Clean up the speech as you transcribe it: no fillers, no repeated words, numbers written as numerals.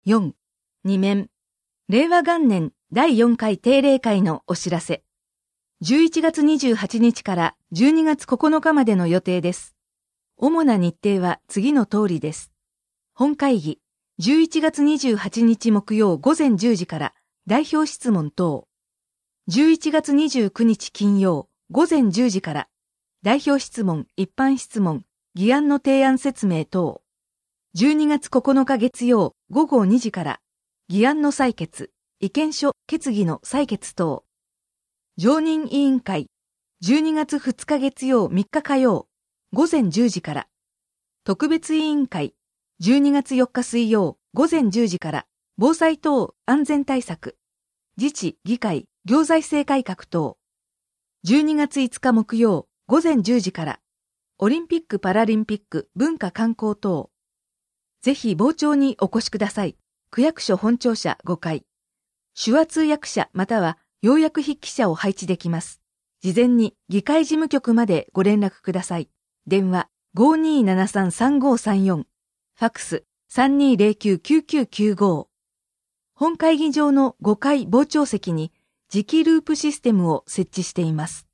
4、2面。令和元年第4回定例会のお知らせ。11月28日から12月9日までの予定です。主な日程は次の通りです。本会議、11月28日木曜午前10時から代表質問等。11月29日金曜午前10時から代表質問、一般質問、議案の提案説明等。12月9日月曜午後2時から議案の採決、意見書、決議の採決等。常任委員会、12月2日月曜3日火曜午前10時から。特別委員会、12月4日水曜午前10時から防災等安全対策、自治、議会、行財政改革等。12月5日木曜午前10時からオリンピック・パラリンピック、文化観光等。ぜひ傍聴にお越しください。区役所本庁舎5階。手話通訳者または要約筆記者を配置できます。事前に議会事務局までご連絡ください。電話 5273-3534。ファックス 3209-9995。本会議場の5階傍聴席に磁気ループシステムを設置しています。